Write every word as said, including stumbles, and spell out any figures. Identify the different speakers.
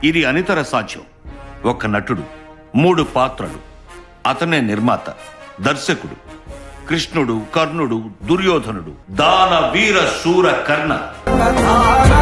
Speaker 1: ఇది అనితర సాధ్యం. ఒక నటుడు, మూడు పాత్రలు. అతనే నిర్మాత, దర్శకుడు. కృష్ణుడు, కర్ణుడు, దుర్యోధనుడు, దాన వీర శూర కర్ణ.